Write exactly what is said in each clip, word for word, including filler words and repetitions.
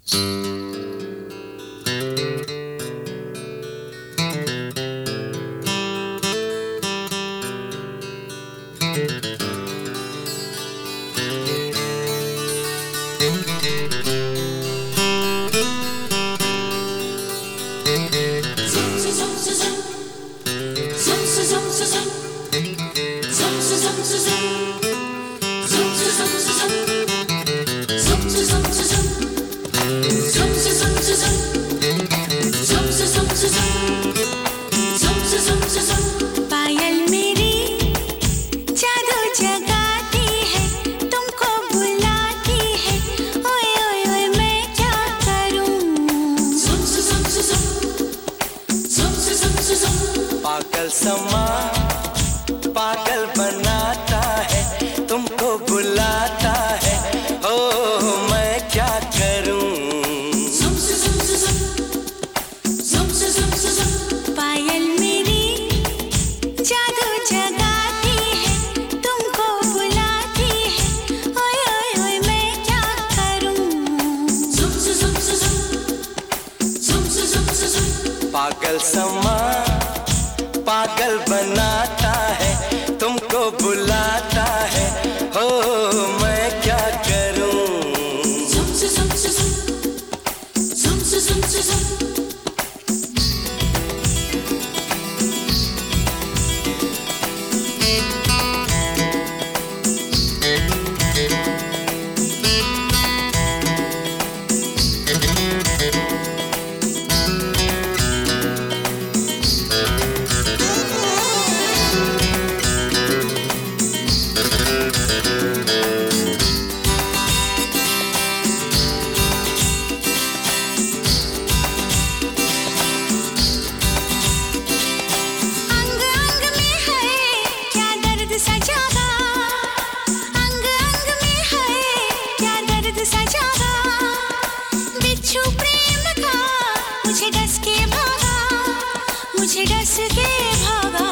पागल समा पागल बनाता है, तुमको बुलाता है, ओ मैं क्या करूं। पायल मेरी जादू जगाती है, तुमको बुलाती है, ओए ओए ओए मैं क्या करूं। पागल समा पागल बनाता है, तुमको बुलाता है, हो मैं क्या करूं। मुझे डस के भागा, मुझे डस के भागा।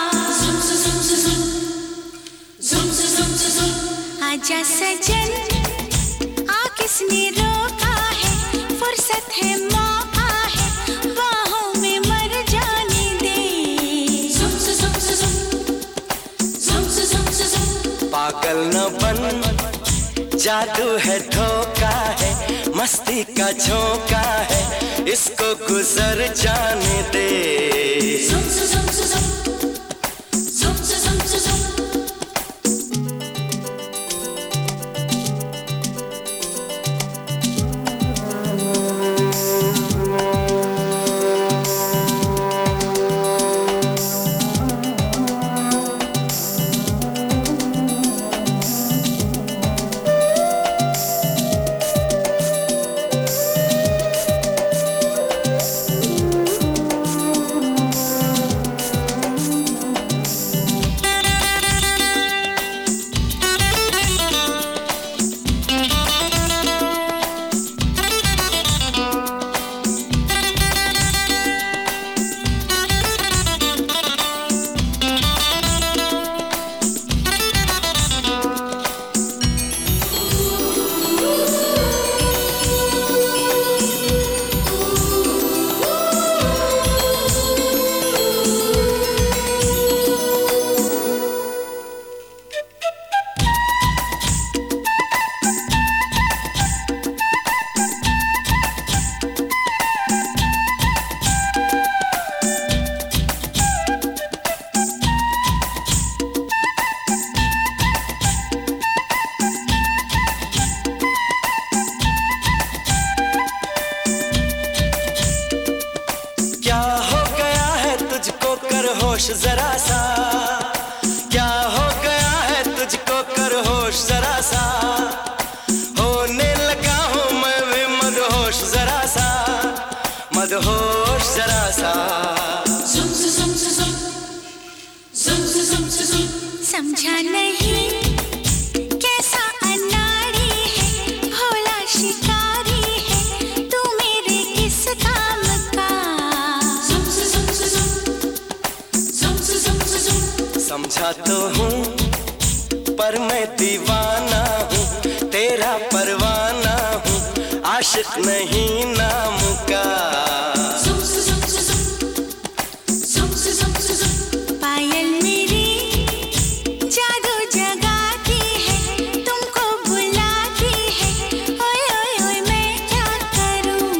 आजा सजन आ किसने रोका है, फुर्सत है मौका है, बाहों में मर जाने दे। पागल न बन जादू है धोखा है, मस्ती का झोंका है, इसको गुजर जाने दे। होश जरा सा, क्या हो गया है तुझको कर होश जरा सा, होने लगा हूँ मैं भी मदहोश जरा सा, मदहोश जरा सा। समझा नहीं कैसा अनाड़ी है, भोला शिकारी है, तू मेरे किस काम का। समझा तो हूँ पर मैं दीवाना हूँ, तेरा परवाना हूँ, आशिक नहीं नाम का। पायल मेरी जादू जगाती है, तुमको बुलाती है, ओए ओए ओए मैं क्या करूं।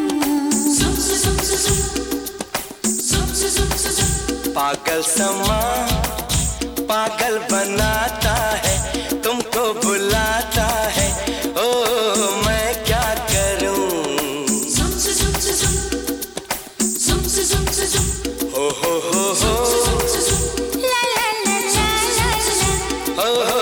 पागल समा पागल बनाता है, तुमको बुलाता है, ओ मैं क्या करूं। हो हो हो हो ला ला ला ला ला ला। हो हो